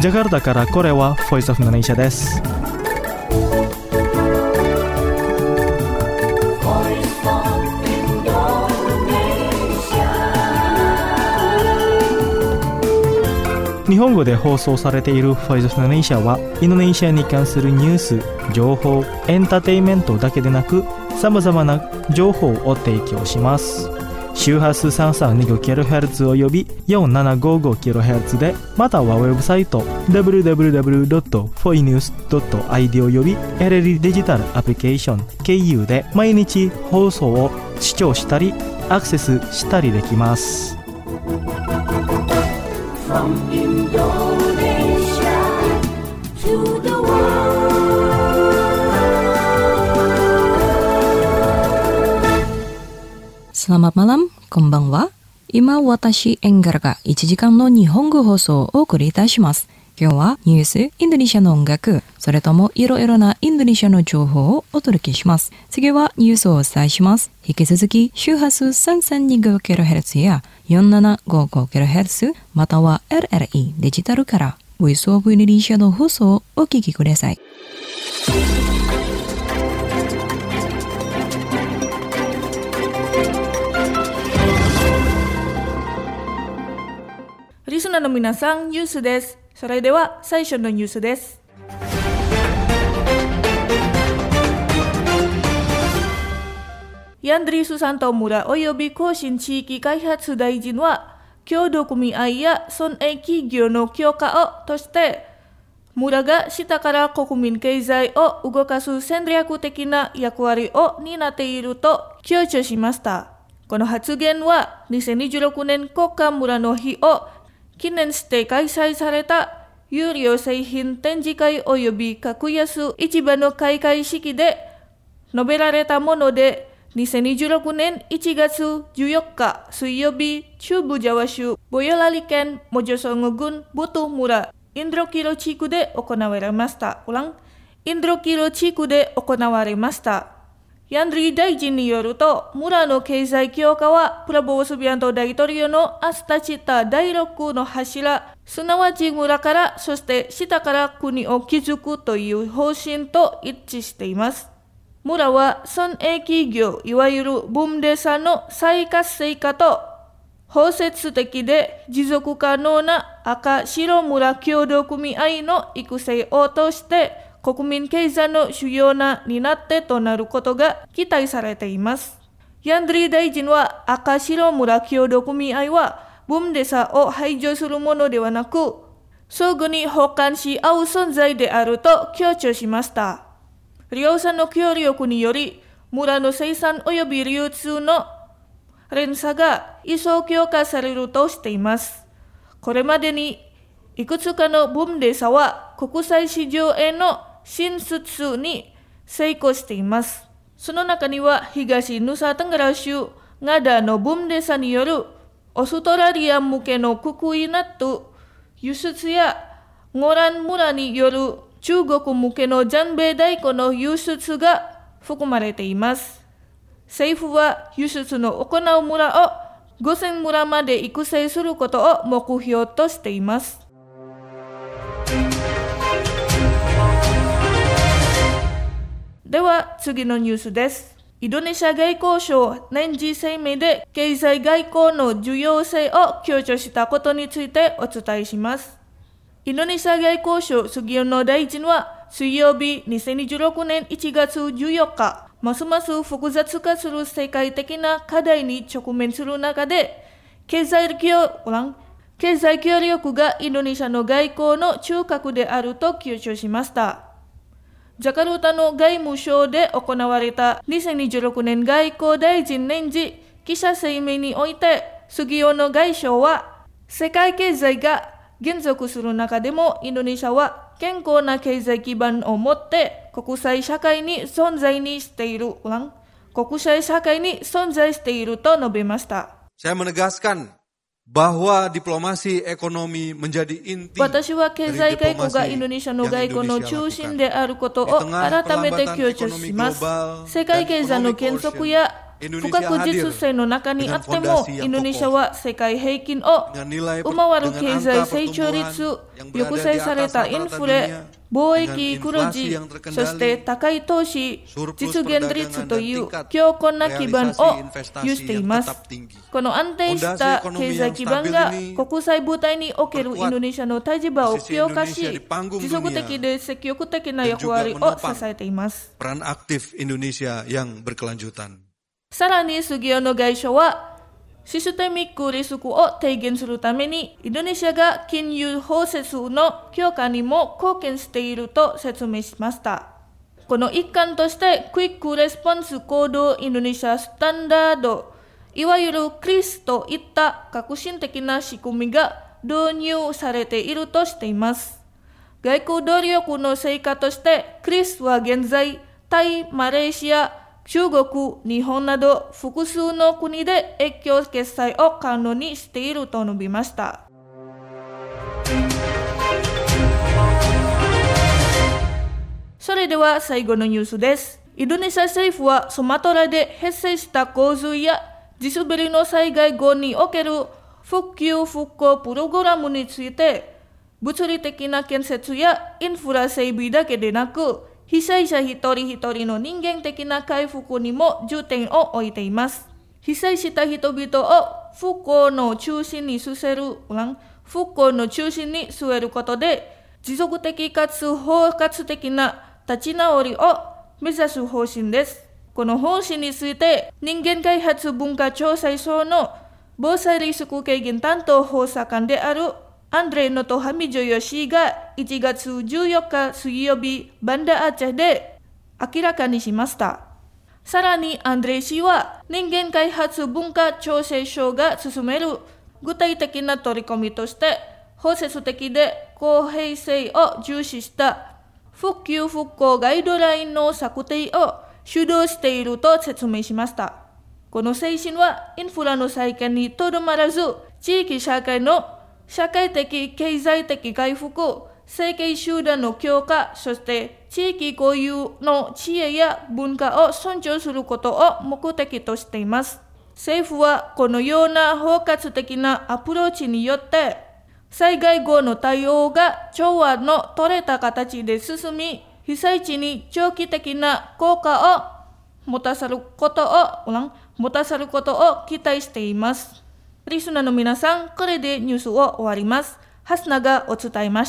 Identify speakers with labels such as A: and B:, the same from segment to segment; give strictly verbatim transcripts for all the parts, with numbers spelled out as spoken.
A: ジャカルタからこれは Voice of Indonesia です。日本語で放送されている Voice of Indonesia はインドネシアに関するニュース、情報、エンターテインメントだけでなくさまざまな情報を提供します。周波数 さんさんにごキロヘルツ および よんななごごキロヘルツ で、またはウェブサイト ダブリューダブリューダブリュードットフォイニュースドットアイディー および エルエル デジタルアプリケーション経由で毎日放送を視聴したりアクセスしたりできます。From Indonesia to the world.
B: Selamat malam, konbanwa. 今私エンガラがいちじかんの日本語放送をお送りいたします。今日はニュース、インドネシアの音楽、それともいろいろなインドネシアの情報をお届けします。次はニュースをお伝えします。引き続き周波数 さんさんにごキロヘルツ や よんななごごキロヘルツ または エルエルイー デジタルからVoice of Indonesia の放送をお聞きください。
C: リスナーの皆さん、ニュースです。それでは最初のニュースです。ヤンドリ・スサントムラおよび後進地域開発大臣は協同組合や村営企業の強化をとして村が下から国民経済を動かす戦略的な役割を担っていると強調しました。この発言はにせんにじゅうろくねん国家村の日を記念して開催された有料製品展示会および格安市場の開会式で述べられたもので、にせんにじゅうろくねんいちがつじゅうよっか水曜日、中部ジャワ州ボヨラリ県モジョソンゴ郡ブト村インドロキロ地区で行われました。うらん、インドロキロ地区で行われました。ヤンドリ大臣によると、村の経済強化はプラボースビアント大統領のアスタチタだいろくの柱、すなわち村から、そして下から国を築くという方針と一致しています。村は村営企業、いわゆるブームデサの再活性化と包摂的で持続可能な赤白村協同組合の育成を通して国民経済の主要な担ってとなることが期待されています。ヤンドリ大臣は赤白村協同組合はブームデサを排除するものではなく、相互に補完し合う存在であると強調しました。両者の協力により、村の生産及び流通の連鎖が一層強化されるとしています。これまでにいくつかのブームデサは国際市場への進出に成功しています。その中には東ヌサテンガラ州ガダのブームデサによるオーストラリア向けのククイナット輸出やゴラン村による中国向けのジャンベイ大根の輸出が含まれています。政府は輸出の行う村をごせん村まで育成することを目標としています。では次のニュースです。インドネシア外交省年次声明で経済外交の重要性を強調したことについてお伝えします。インドネシア外交省スギヨノ大臣は水曜日にせんにじゅうろくねんいちがつじゅうよっか、ますます複雑化する世界的な課題に直面する中で、経済協経済協力がインドネシアの外交の中核であると強調しました。ジャカルタの外務省で行われたにせんにじゅうろくねん外交大臣年次記者声明において、スギヨノ外相は世界経済が減速する中でもインドネシアは健康な経済基盤を持って国際社会に存在にしている国際社会に存在していると述べました。
D: Saya menegaskan bahwa diplomasi ekonomi menjadi inti
C: 私は経済外交がインドネシアの外交の中心であることを改めて強調します。世界経済の減速や不確実性の中にあっても、インドネシアは世界平均を上回る経済成長率、抑制されたインフレ、貿易黒字、そして高い投資実現率という強固な基盤を有しています。この安定した経済基盤が国際舞台におけるインドネシアの立場を強化し、持続的で積極的な役割を支えています。
D: peran aktif Indonesia yang berkelanjutan。
C: さらに杉尾の外相は、システミックリスクを低減するために、インドネシアが金融包摂の強化にも貢献していると説明しました。この一環として、クイックレスポンス行動インドネシアスタンダード、いわゆるクリスといった革新的な仕組みが導入されているとしています。外交努力の成果として、クリスは現在、タイ、マレーシア、中国、日本など複数の国で越境決済を可能にしていると述べました。それでは最後のニュースです。インドネシア政府はスマトラで発生した洪水や地滑りの災害後における復旧復興プログラムについて、物理的な建設やインフラ整備だけでなく、被災者一人一人の人間的な回復にも重点を置いています。被災した人々を復興の中心に据える、復興の中心に据えることで、持続的かつ包括的な立ち直りを目指す方針です。この方針について、人間開発文化調査所の防災リスク軽減担当補佐官であるアンドレ・ノトハミジョヨ氏がいちがつじゅうよっか水曜日、バンダアチェで明らかにしました。さらにアンドレ氏は人間開発文化調整所が進める具体的な取り組みとして、包摂的で公平性を重視した復旧復興ガイドラインの策定を主導していると説明しました。この精神はインフラの再建にとどまらず、地域社会の社会的経済的回復、生計集団の強化、そして地域固有の知恵や文化を尊重することを目的としています。政府はこのような包括的なアプローチによって、災害後の対応が調和の取れた形で進み、被災地に長期的な効果を持たせることを、持たせることを期待しています。リスナーの皆さん、これでニュースを終わります。ハスナがお伝えました。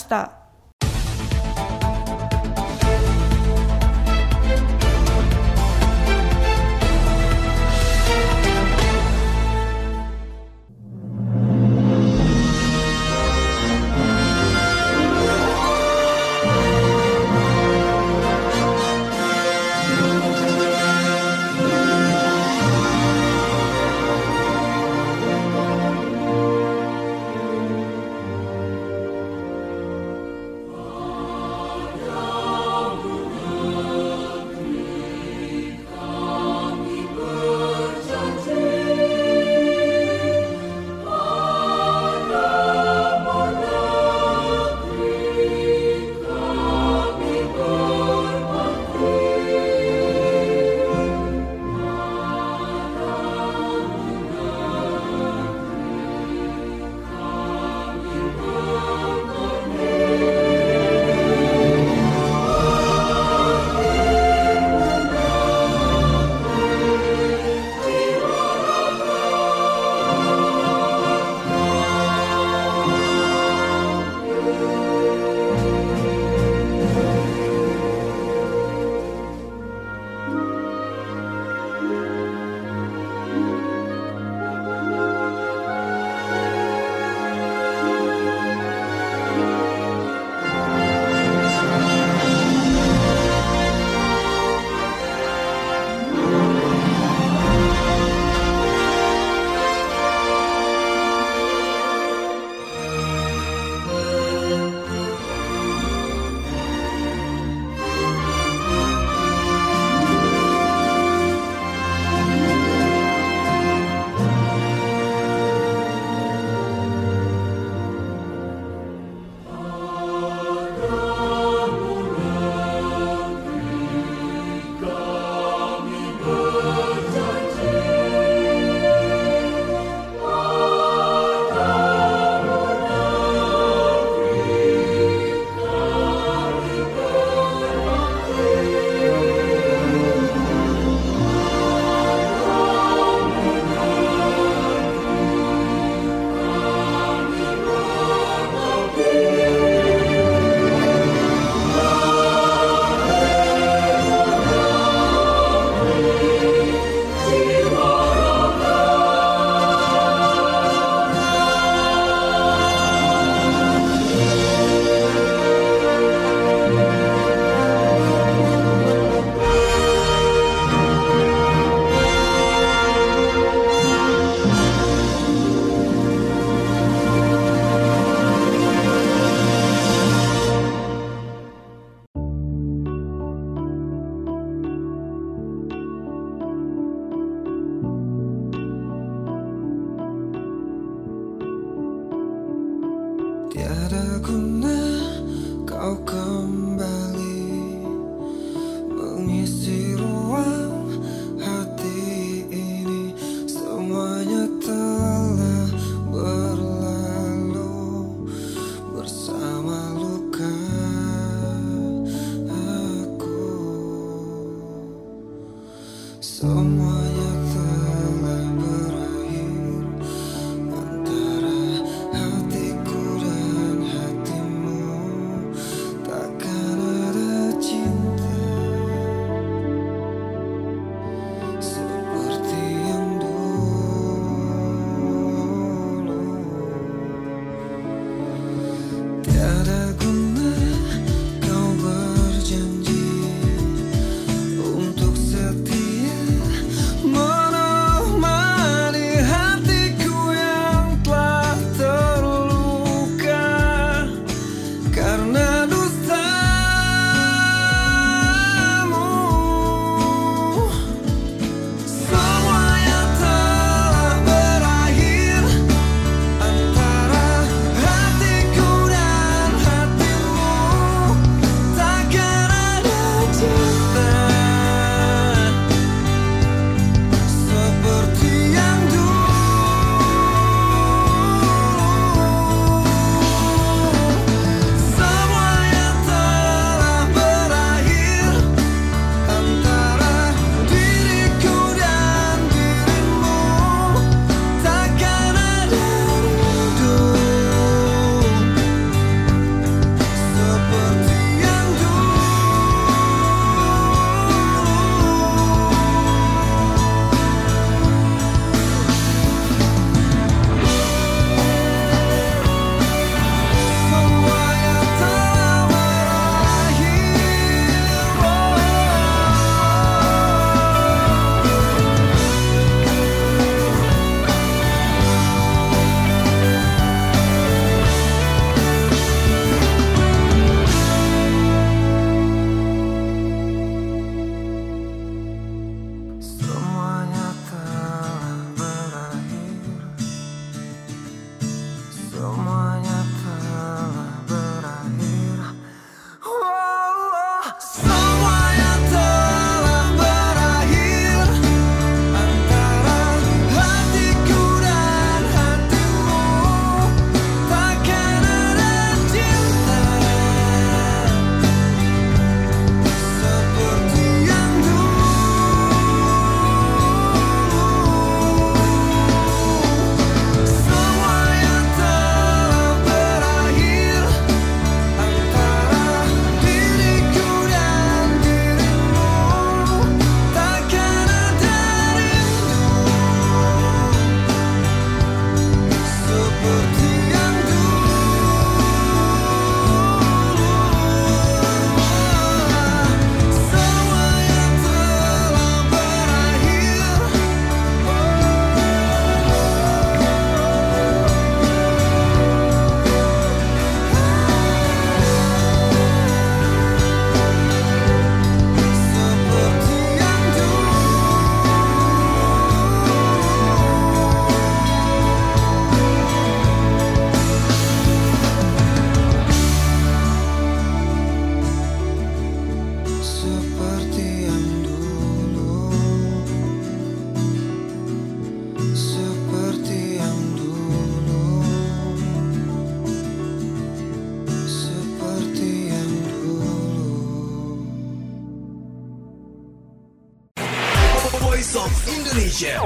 E: Voice of Indonesia.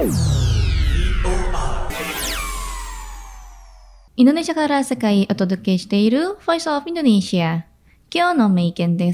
F: インドネシアから世界へお届けしている Voice of Indonesia。今日の名言です。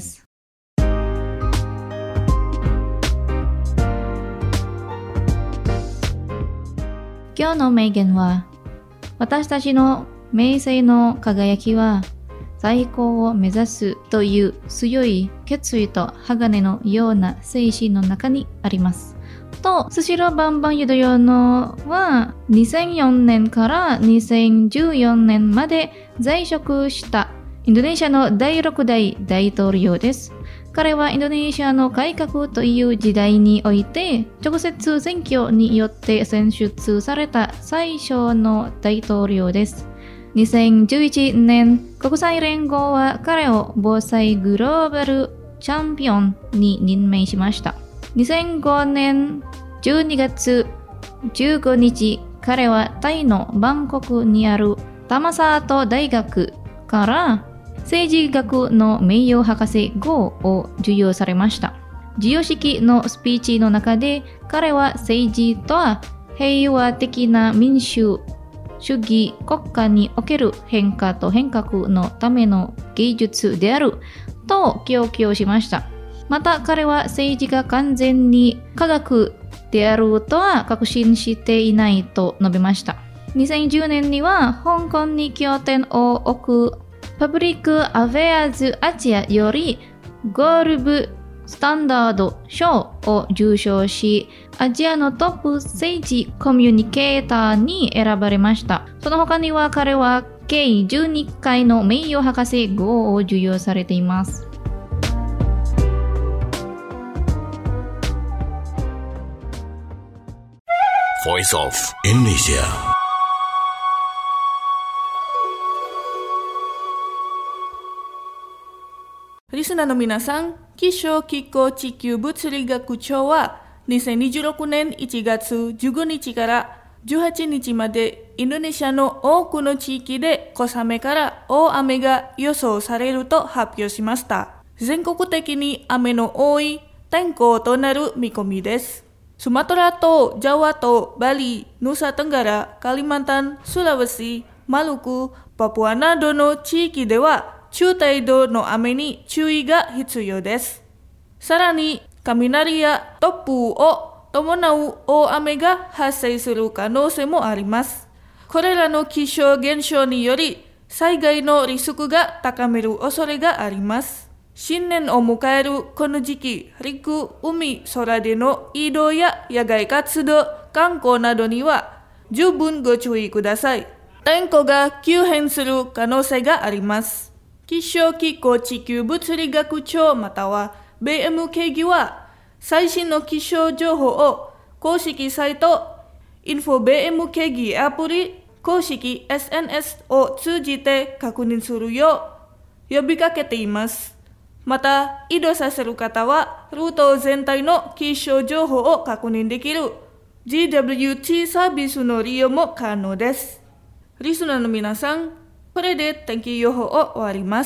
F: 今日の名言は、私たちの名声の輝きは最高を目指すという強い決意と鋼のような精神の中にあります。と、スシローバンバンユドヨノはにせんよねんからにせんじゅうよねんまで在職したインドネシアのだいろく代大統領です。彼はインドネシアの改革という時代において直接選挙によって選出された最初の大統領です。にせんじゅういちねん、国際連合は彼を防災グローバルチャンピオンに任命しました。にせんごねんじゅうにがつじゅうごにち、彼はタイのバンコクにあるタマサート大学から政治学の名誉博士号を授与されました。 授与式のスピーチの中で、彼は政治とは平和的な民主主義国家における変化と変革のための芸術であると強調しました。また彼は政治が完全に科学であるとは確信していないと述べました。にせんじゅうねんには香港に拠点を置くパブリックアフェアーズアジアよりゴールブスタンダード賞を受賞し、アジアのトップ政治コミュニケーターに選ばれました。その他には彼は計じゅうにかいの名誉博士号を授与されています。
E: Voice of Indonesia。
C: リスナーの皆さん、気象気候地球物理学庁はにせんにじゅうろくねんいちがつじゅうごにちからじゅうはちにちまでインドネシアの多くの地域で小雨から大雨が予想されると発表しました。全国的に雨の多い天候となる見込みです。スマトラ島、ジャワ島、バリ、ヌサテンガラ、カリマンタン、スラワシ、マルク、パプアなどの地域では中程度の雨に注意が必要です。さらに雷や突風を伴う大雨が発生する可能性もあります。これらの気象現象により災害のリスクが高める恐れがあります。新年を迎えるこの時期、陸、海、空での移動や野外活動、観光などには十分ご注意ください。天候が急変する可能性があります。気象気候地球物理学庁または ビーエム 会議は最新の気象情報を公式サイト インフォビーエム 会議アプリ公式 エスエヌエス を通じて確認するよう呼びかけています。また移動させる方はルート全体の気象情報を確認できる ジーダブリューティー サービスの利用も可能です。リスナーの皆さん、これで天気予報を終わります。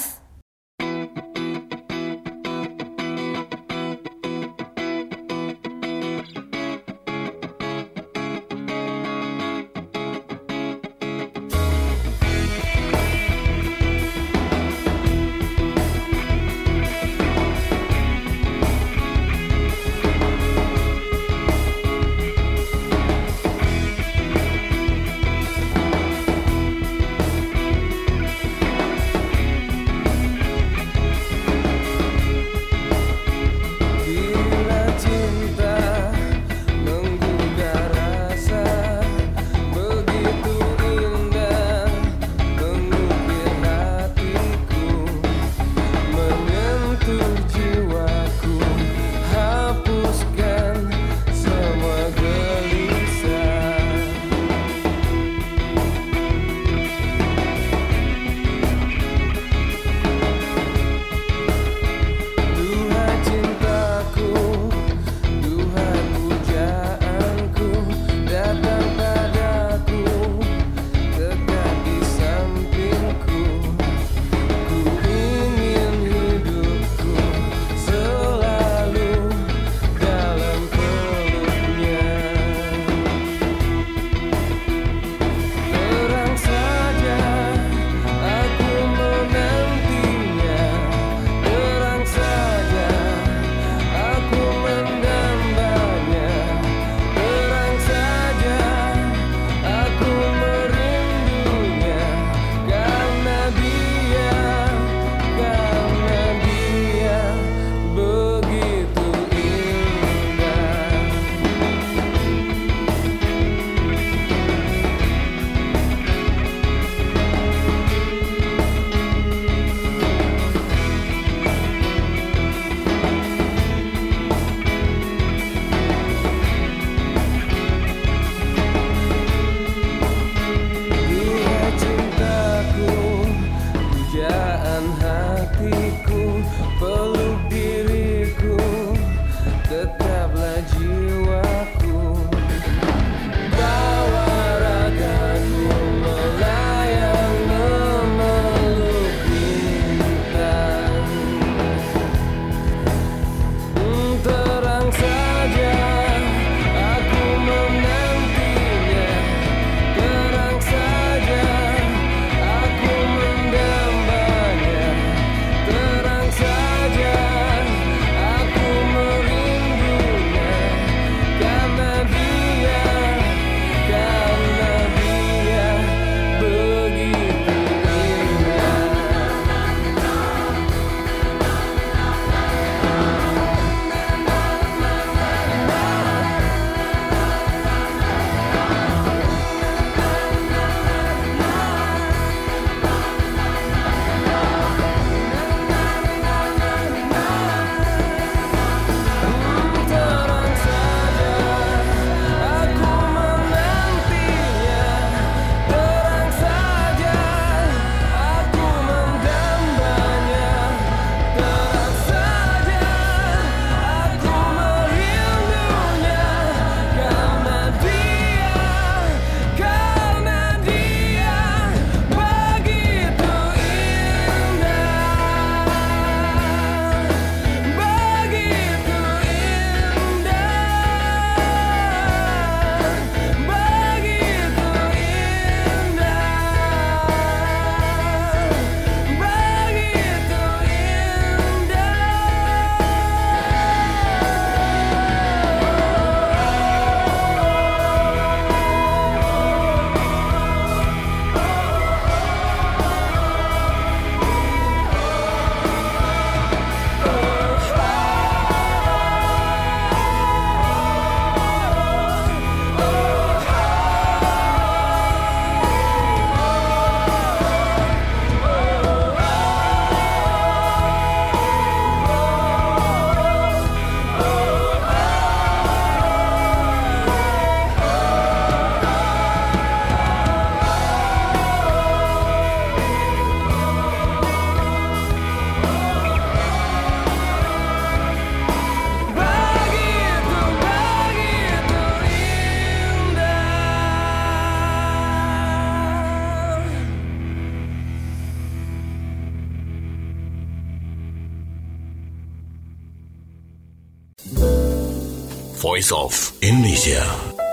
E: Voice of Indonesia.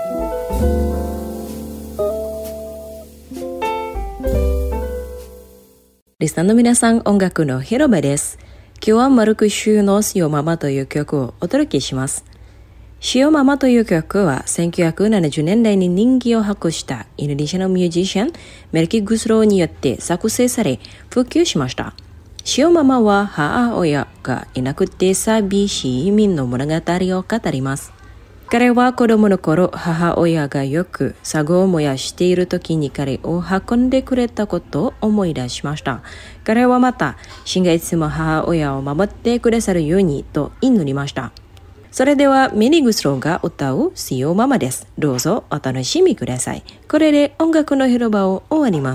B: Listenerの皆さん、音楽の広場です。今日はマルク州の塩ママという曲をお届けします。塩ママという曲はせんきゅうひゃくななじゅうねんだいに人気を博したインドネシアのミュージシャンメルキ・グスローによって作成され普及しました。塩ママは母親がいなくて寂しい移民の物語を語ります。彼は子供の頃、母親がよくサゴを燃やしている時に彼を運んでくれたことを思い出しました。彼はまた、神がいつも母親を守ってくださるようにと祈りました。それではメリー・グスローが歌う塩ママです。どうぞお楽しみください。これで音楽の広場を終わります。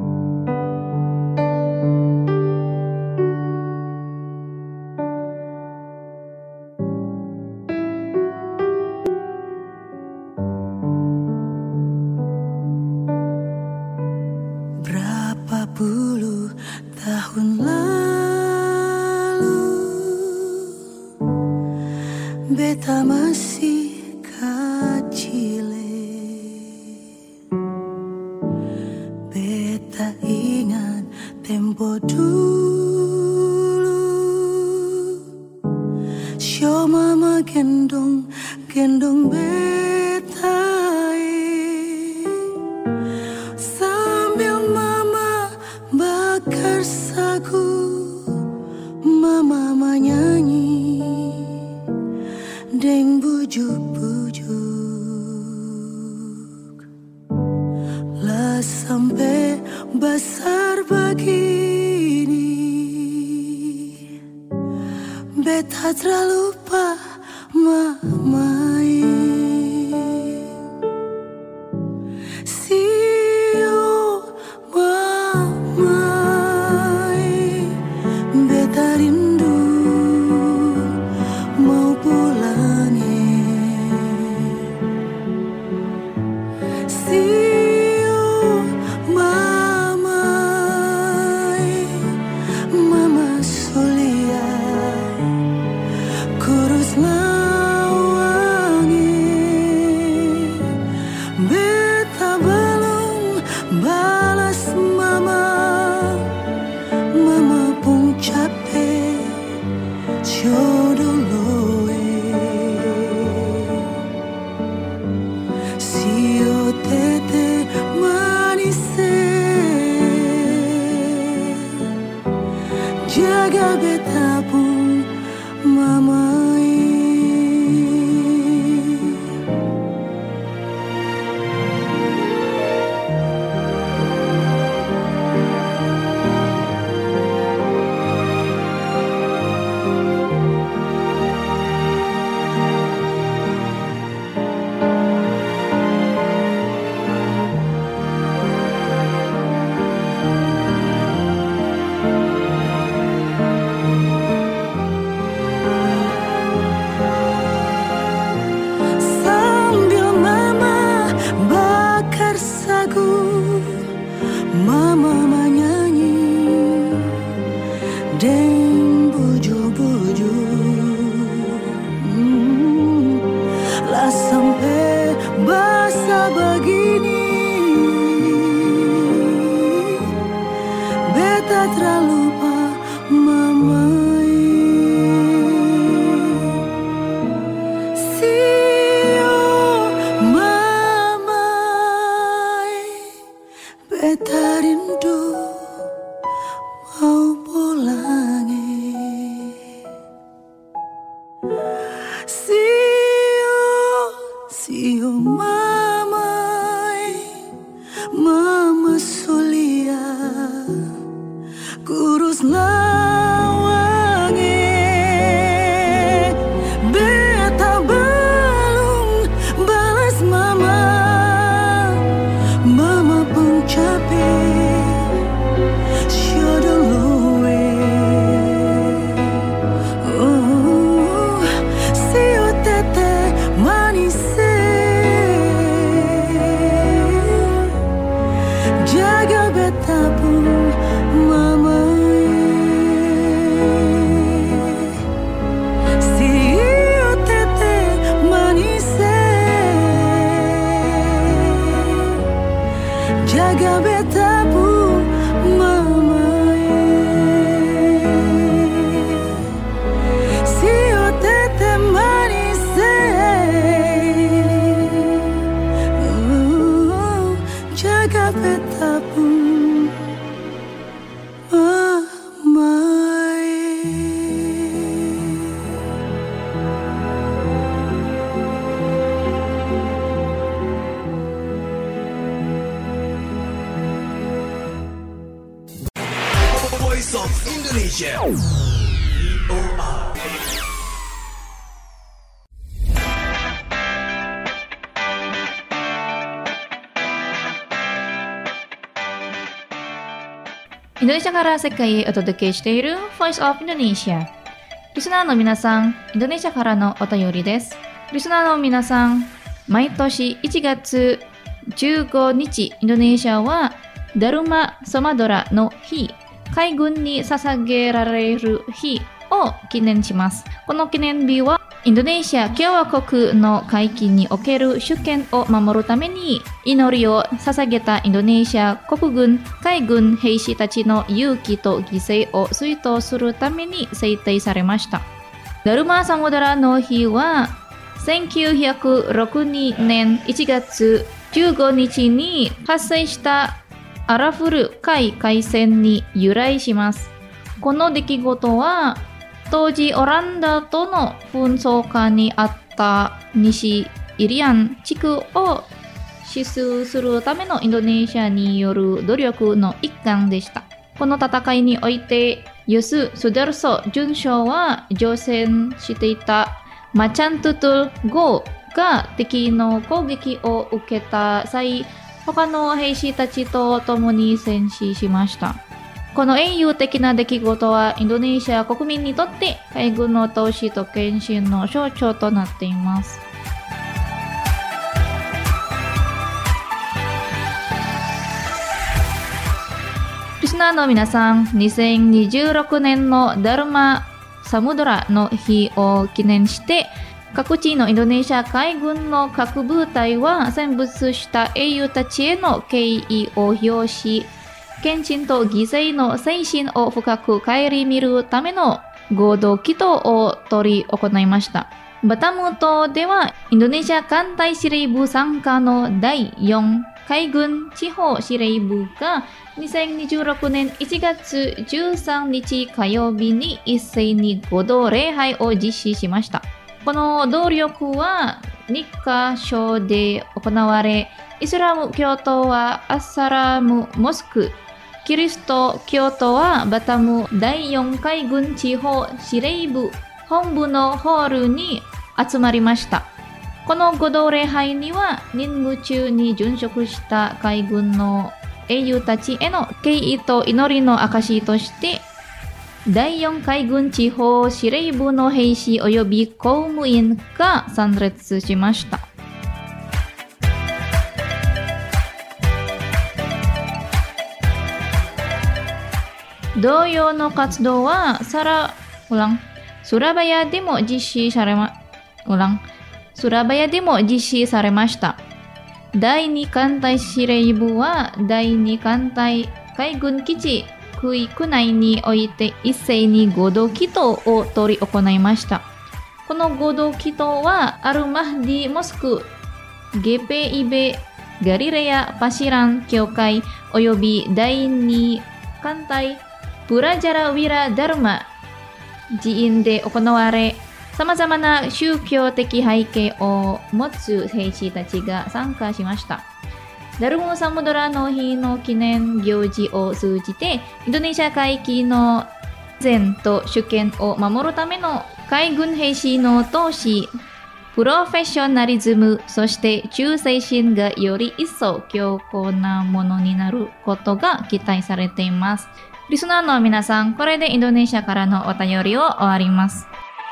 G: Berapa puluh tahun lalu beta masih kecil, beta ingat tempo dulu sio mama gendong gendong beta sambil mama bakar sagu, mama menyanyi deng bujuk-bujuk lah sampai besar begini beta terlupa mama sio mama beta rindu mau pulang sio mama mama Solia kurus lawangi beta belum balas mama mama pun capek jodoh sio tete manis jaga beta pun mama. Sambil mama bakar sagu, mama menyanyi deng bujuk-bujuk hmm, lah sampai basah begini beta terlupa mama sio mama beta rindu mau pulang sio sio mama mama Solia kurus lawangi beta belum balas mama mama pun capek jaga betamu mamae. Si o tete manis uh, jaga betamu mamae.
E: Voice of Indonesia.
F: インドネシアから世界へお届けしている Voice of Indonesia。リスナーの皆さん、インドネシアからのお便りです。リスナーの皆さん、毎年いちがつじゅうごにち、インドネシアはダルマ・サマドラの日、海軍に捧げられる日を記念します。この記念日はインドネシア共和国の海域における主権を守るために祈りを捧げたインドネシア国軍海軍兵士たちの勇気と犠牲を追悼するために制定されました。ダルマ・サムドラの日はせんきゅうひゃくろくねんいちがつじゅうごにちに発生したアラフル海海戦に由来します。この出来事は当時オランダとの紛争下にあった西イリアン地区を死守するためのインドネシアによる努力の一環でした。この戦いにおいてユス・スダルソ准将は乗船していたマチャントゥトゥ号が敵の攻撃を受けた際、他の兵士たちと共に戦死しました。この英雄的な出来事はインドネシア国民にとって海軍の闘志と献身の象徴となっています。リスナーの皆さん、にせんにじゅうろくねんのダルマ・サムドラの日を記念して各地のインドネシア海軍の各部隊は戦没した英雄たちへの敬意を表し、献身と犠牲の精神を深く顧みるための合同祈祷を取り行いました。バタム島ではインドネシア艦隊司令部傘下のだいよん海軍地方司令部がにせんにじゅうろくねんいちがつじゅうさんにち火曜日に一斉に合同礼拝を実施しました。この動力はにかしょで行われ、イスラム教徒はアッサラムモスク、キリスト教徒はバタムだいよん海軍地方司令部本部のホールに集まりました。この合同礼拝には任務中に殉職した海軍の英雄たちへの敬意と祈りの証としてだいよん海軍地方司令部の兵士及び公務員が参列しました。同様の活動はサラウランスラバヤでも実施されまウランスラバヤでも実施されました。だいに艦隊司令部はだいに艦隊海軍基地区域内において一斉に合同祈祷を取り行いました。この合同祈祷はアルマフディモスク、ゲペイベ、ガリレア・パシラン教会およびだいに艦隊プラジャラ・ウィラ・ダルマ寺院で行われ、様々な宗教的背景を持つ兵士たちが参加しました。ダルム・サムドラの日の記念行事を通じて、インドネシア海域の安全と主権を守るための海軍兵士の闘志、プロフェッショナリズム、そして忠誠心がより一層強固なものになることが期待されています。リスナーの皆さん、これでインドネシアからのお便りを終わります。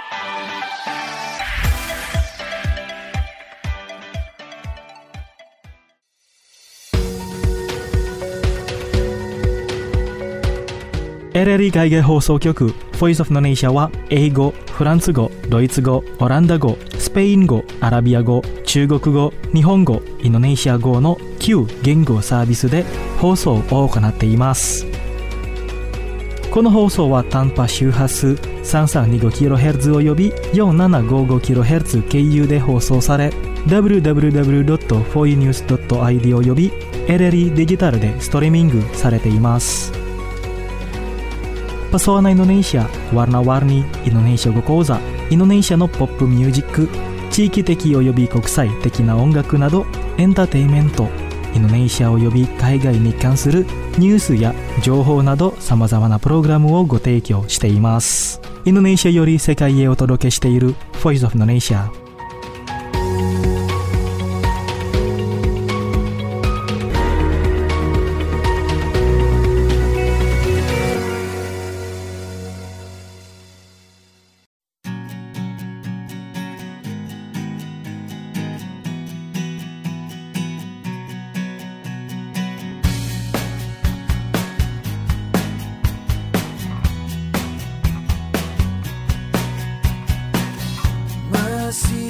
A: エルエルイ 海外放送局 Voice of Indonesia は英語、フランス語、ドイツ語、オランダ語、スペイン語、アラビア語、 中国語、日本語、インドネシア語のきゅう言語サービスで放送を行っています。この放送は短波周波数 さんさんにごキロヘルツ および よんななごごキロヘルツ 経由で放送され、ダブリューダブリューダブリュードットフォーユーニュースドットアイディー および エルエルイー デジタルでストリーミングされています。Pesona Indonesia, warna-warni Indonesia語講座、インドネシアのポップミュージック、地域的および国際的な音楽などエンターテインメント、インドネシアおよび海外に関するニュースや情報などさまざまなプログラムをご提供しています。インドネシアより世界へお届けしている Voice of Indonesia。
G: Masih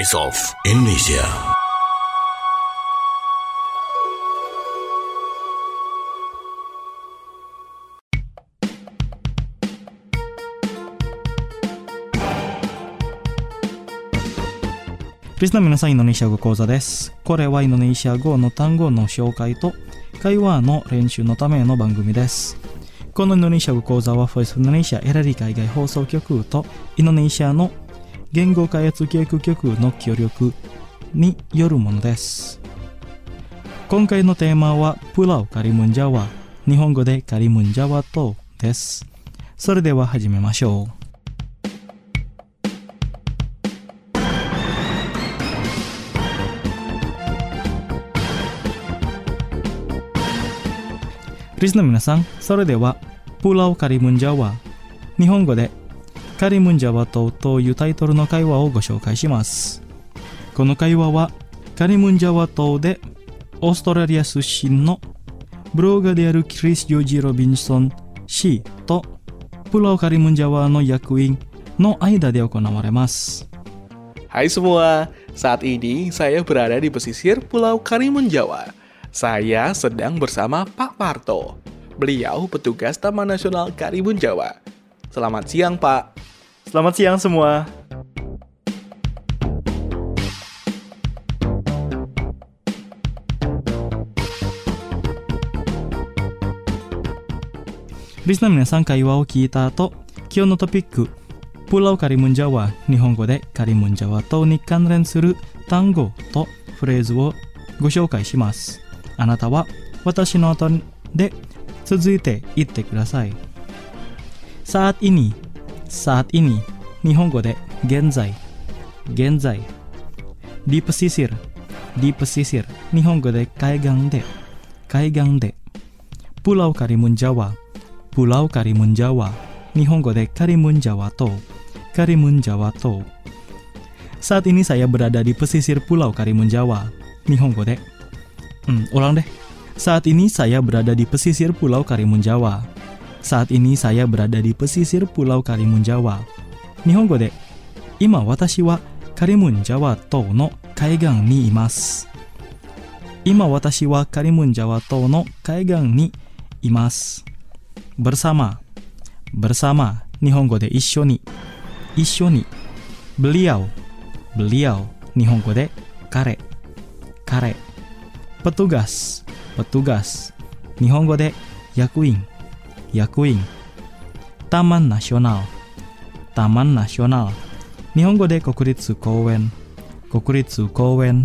E: Voice of Indonesia.
A: リスナーの皆さん、インドネシア語講座です。これはインドネシア語の単語の紹介と会話の練習のための番組です。このインドネシア語講座は Voice of Indonesia エラリ海外放送局とインドネシアの言語開発教育局の協力によるものです。今回のテーマはプラウカリムンジャワ、日本語でカリムンジャワ島です。それでは始めましょう。リスナーの皆さん、それではプラウカリムンジャワ、日本語でカリムンジャワ島というタイトルの会話をご紹介します。この会話はカリムンジャワ島でオーストラリア出身のブロガーであるクリス・ジョージ・ロビンソン氏とプラウカリムンジャワの役員の間で行われます。
H: Hai semua, saat ini saya berada di pesisir Pulau Karimun Jawa. Saya sedang bersama Pak Parto. Beliau petugas Taman Nasional Karimun Jawa. Selamat siang, Pak.
A: Selamat siang semua. Listener 皆さん、会話を聞いた後、今日のトピック、プラウカリムンジャワ、日本語でカリムンジャワ島に関連する単語とフレーズをご紹介します。あなたは私の後で続いて言ってください。saat ini、saat ini、日本語で現在、現在。di pesisir、di pesisir、日本語で海岸で、海岸で。pulau Karimun Jawa、pulau Karimun Jawa、日本語でカリムンジャワ島、カリムンジャワ島。saat ini saya berada di pesisir pulau Karimun Jawa、日本語でHmm, ulang deh. Saat ini saya berada di pesisir Pulau Karimun Jawa. Saat ini saya berada di pesisir Pulau Karimun Jawa. Nihongo de, ima watashi wa Karimun Jawa tou no kaigan ni imasu. Ima watashi wa Karimun Jawa tou no kaigan ni imasu. Bersama, bersama. Nihongo de issho ni, issho ni. Beliau, beliau. Nihongo de kare, kare.Petugas, petugas. Nihongo de yakuin, yakuin. Taman Nasional, taman nasional. Nihongo de kokuritsu kouwen, kokuritsu kouwen.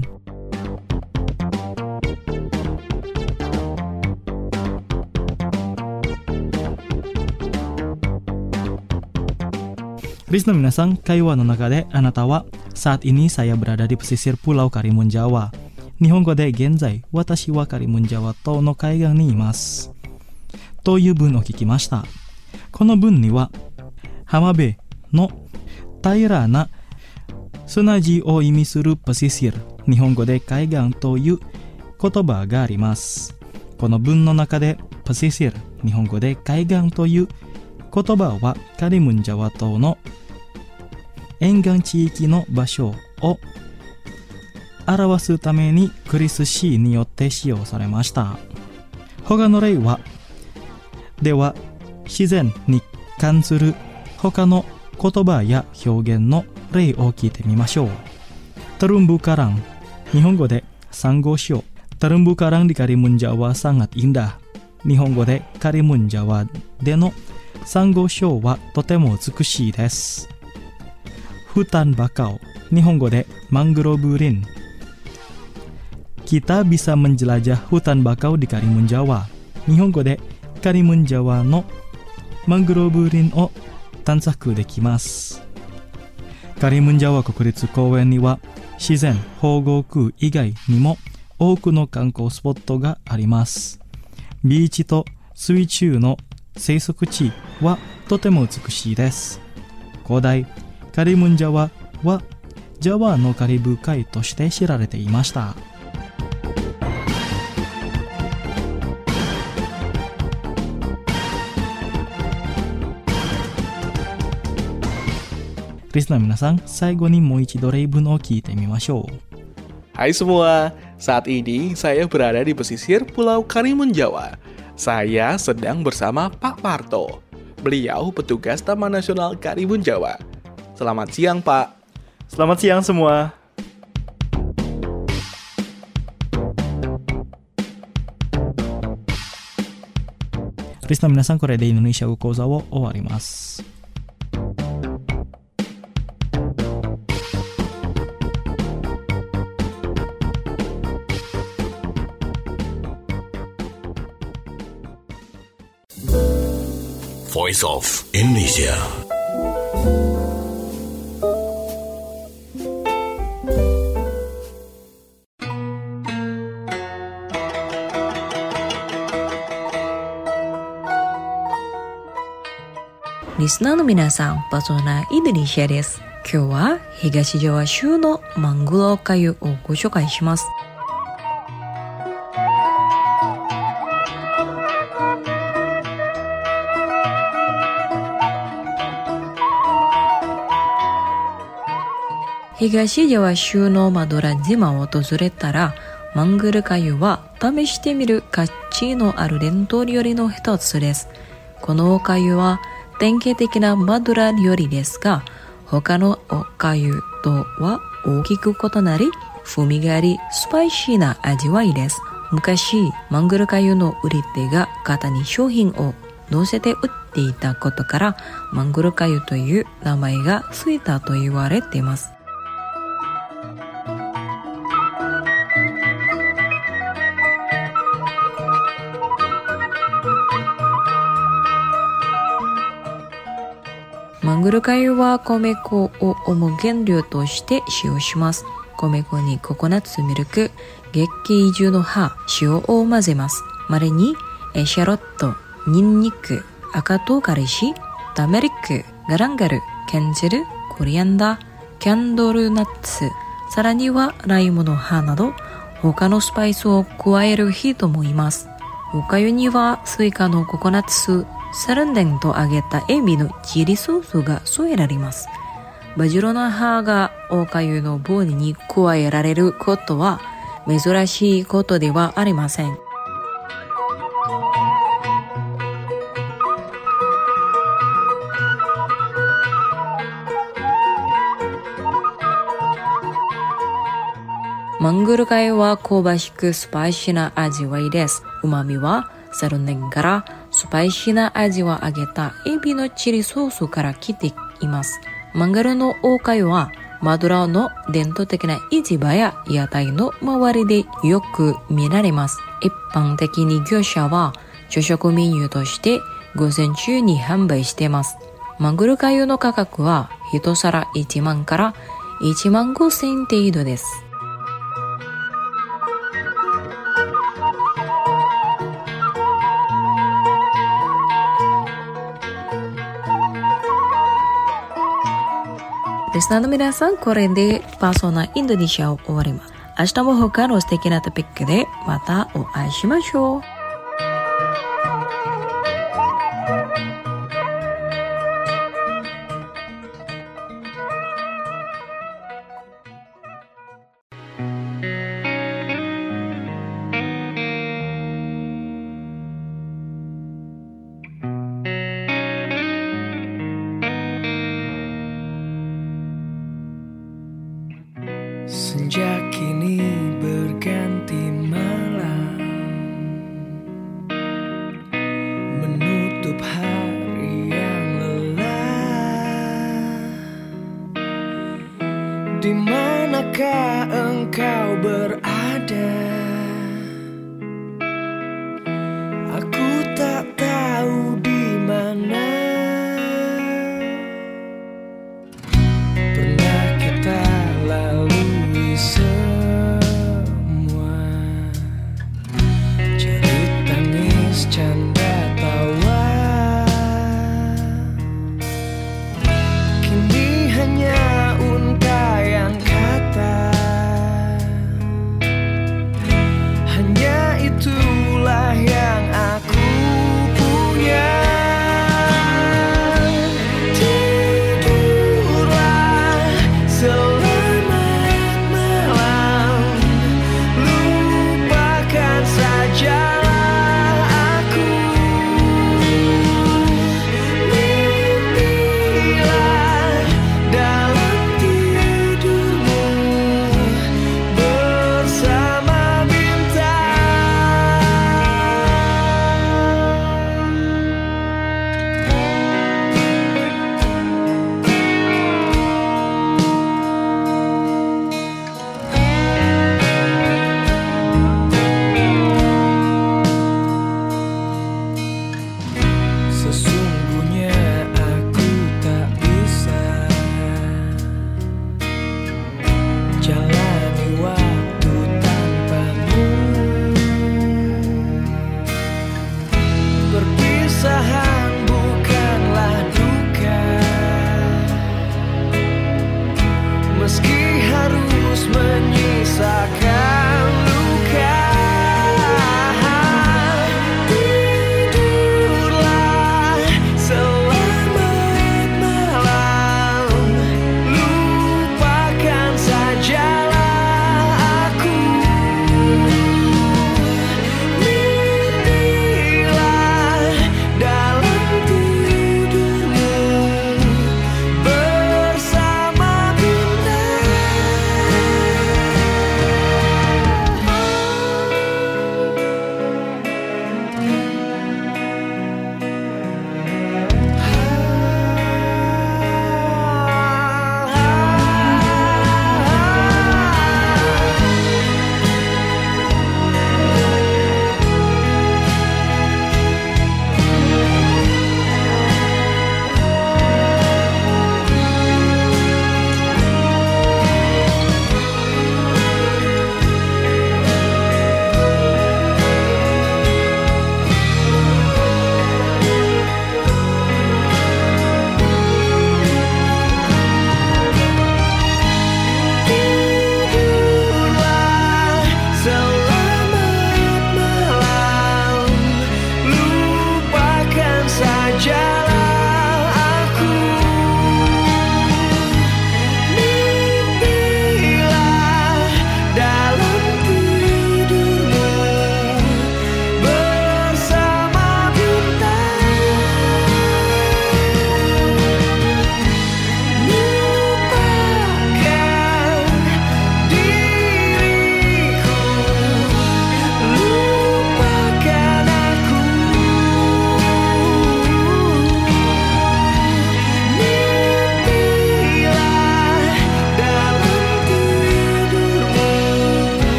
A: Listener 皆さん、会話の中であなたは saat ini saya berada di pesisir Pulau Karimun Jawa。日本語で現在、私はカリムンジャワ島の海岸にいます。という文を聞きました。この文には、浜辺の平らな砂地を意味するパシシル、日本語で海岸という言葉があります。この文の中で、パシシル、日本語で海岸という言葉はカリムンジャワ島の沿岸地域の場所を表すためにクリス氏によって使用されました。他の例は、では自然に関する他の言葉や表現の例を聞いてみましょう。terumbu karang、日本語でサンゴ礁。terumbu karang di Karimun Jawa sangat indah。日本語でカリムンジャワでのサンゴ礁はとても美しいです。hutan bakau、日本語でマングローブ林。Kita bisa menjelajah hutan bakau di Karimun Jawa。日本語でカリムンジャワのマングローブ林を探索できます。カリムンジャワ国立公園には自然保護区以外にも多くの観光スポットがあります。ビーチと水中の生息地はとても美しいです。古代カリムンジャワはジャワのカリブ海として知られていました。 リスナーの皆さん、最後にもう一度例文を聞いてみましょう。
H: Hai semua, saat ini saya berada di pesisir Pulau Karimun Jawa. Saya sedang bersama Pak Parto. Beliau petugas Taman Nasional Karimun Jawa. Selamat siang, Pak.
A: Selamat siang semua. リスナーの皆さん、これでインドネシア語講座を終わります。
E: Voice of Indonesia.
B: Listener の皆さん、パーソナインドネシアです。今日は東ジャワ州のマングロ粥をご紹介します。東ジャワ州のマドラ島を訪れたら、マングロ粥は試してみる価値のある伝統料理の一つです。このお粥は典型的なマドラ料理ですが、他のお粥とは大きく異なり、風味があり、スパイシーな味わいです。昔、マングロ粥の売り手が型に商品を乗せて売っていたことから、マングロ粥という名前がついたと言われています。マングロ粥は米粉を主原料として使用します。米粉にココナッツミルク、月桂樹の葉、塩を混ぜます。稀にエシャロット、ニンニク、赤唐辛子、ターメリック、ガランガル、ケンジル、コリアンダー、キャンドルナッツ、さらにはライムの葉など他のスパイスを加える人もいます。お粥にはスイカのココナッツ、サルンデンと揚げたエビのチリソースが添えられます。バジルの葉がお粥の棒に加えられることは珍しいことではありません。マングロ粥は香ばしくスパイシーな味わいです。旨味はサルンデンからスパイシーな味を揚げたエビのチリソースから来ています。マングロのお粥はマドラーの伝統的な市場や屋台の周りでよく見られます。一般的に業者は朝食メニューとして午前中に販売しています。マングロ粥の価格は一皿いちまんからいちまんごせん程度です。リスナーの皆さん、これでパーソナインドネシアを終わります。明日も他の素敵なトピックでまたお会いしましょう。
G: Senja kini berganti malam, menutup hari yang lelah. Di manakah engkau berada? Aku tak tahu di mana. Pernah kita lalui semua, jerit tangis canda tawa. Kini hanya untayan kata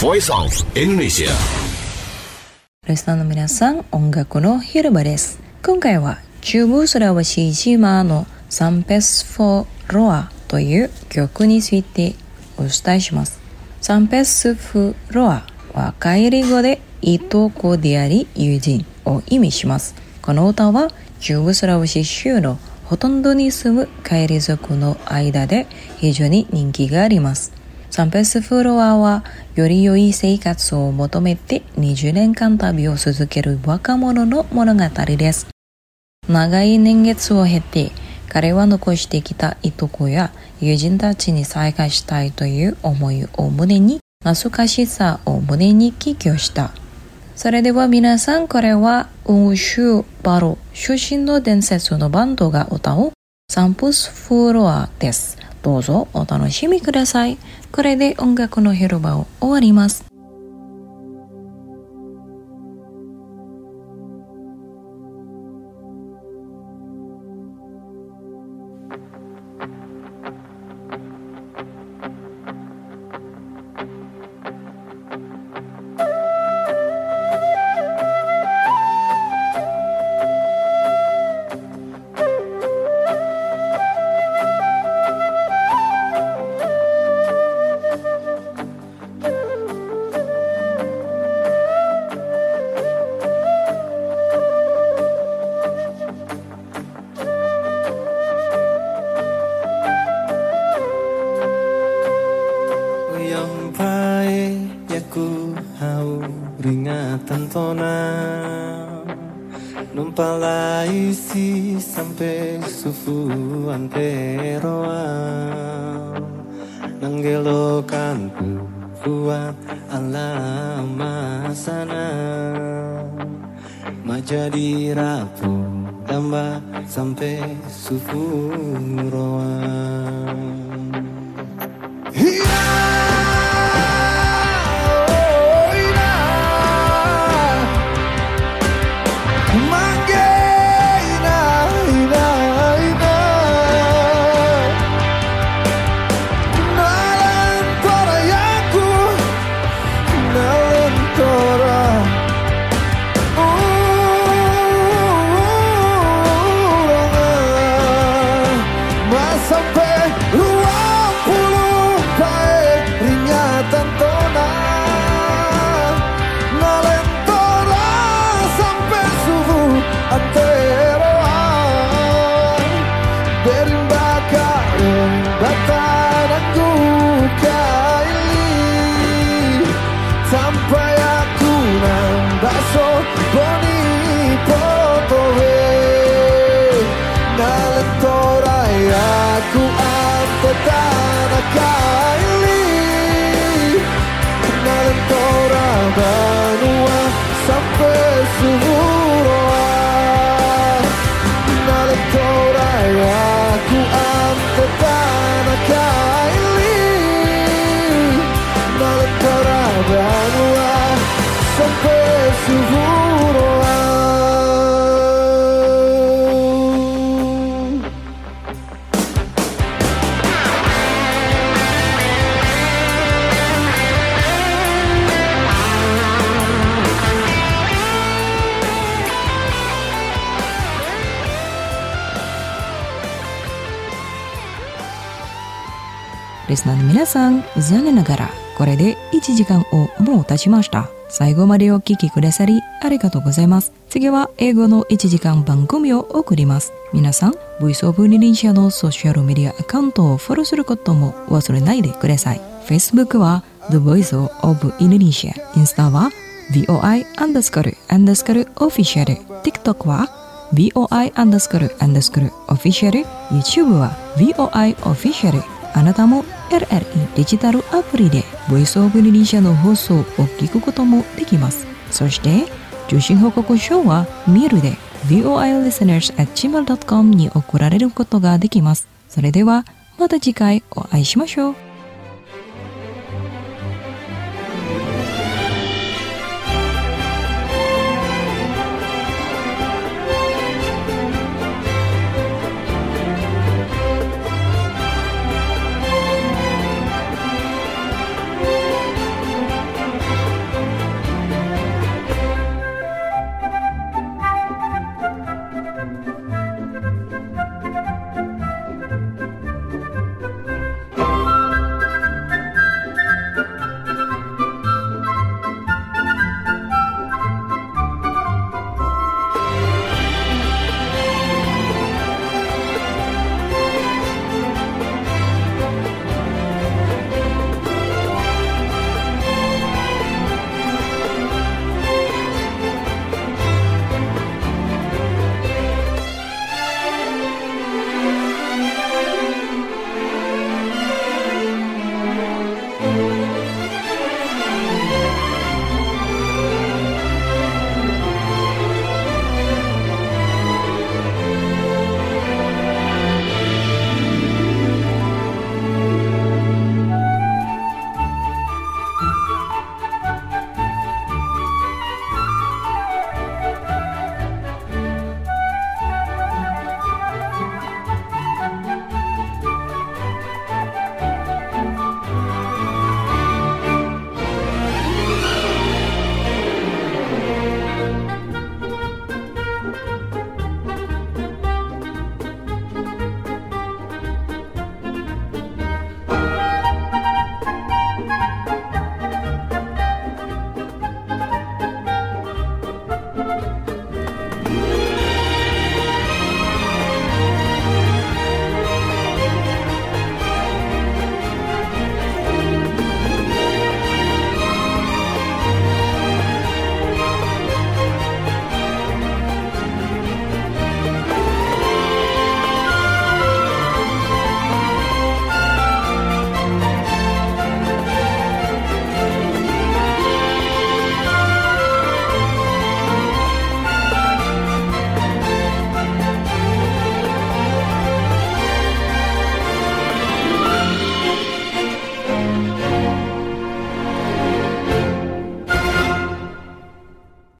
E: Voice of Indonesia。
B: リスナーの皆さん、音楽の広場です。今回は中部スラワシ島のサンペスフォロアという曲についてお伝えします。サンペスフロアはカイリ語でいとこであり友人を意味します。この歌は中部スラワシ州のほとんどに住むカイリ族の間で非常に人気があります。サンペスフロアはより良い生活を求めてにじゅうねんかん旅を続ける若者の物語です。長い年月を経て彼は残してきたいとこや友人たちに再会したいという思いを胸に、懐かしさを胸に帰郷した。それでは皆さん、これはウンシュバロ出身の伝説のバンドが歌うサンペスフロアです。どうぞお楽しみください。これで音楽の広場を終わります。
G: Numpalaisi sampai sufu anteroa nanggelokanku kuat alama sana majadi rapu damba sampai sufu roa. Sampai aku nambah so boni potowe nalentorai aku atau tanah kaili nalentora banua sampai suhuroa nalentorai aku atau tanah kaili nalentora banua sampai suhuroa.
B: Listenerの皆さん、残念ながらこれでいちじかんをもう経ちました。最後までお聞きくださりありがとうございます。次は英語のいちじかん番組を送ります。皆さん、Voice of Indonesia のソーシャルメディアアカウントをフォローすることも忘れないでください。Facebook は The Voice of Indonesia、インスタは ブイオーアイ アンダースコルアンダースコルオフィシャル、TikTok は ブイオーアイ アンダースコルアンダースコルオフィシャル、YouTube は ブイオーアイ オフィシャル。あなたも エルエルイー デジタルアプリで Voice of Indonesia の放送を聞くこともできます。そして受信報告書はメールで ブイオーアイ リスナーズ アット ジーメール ドット コム に送られることができます。それではまた次回お会いしましょう。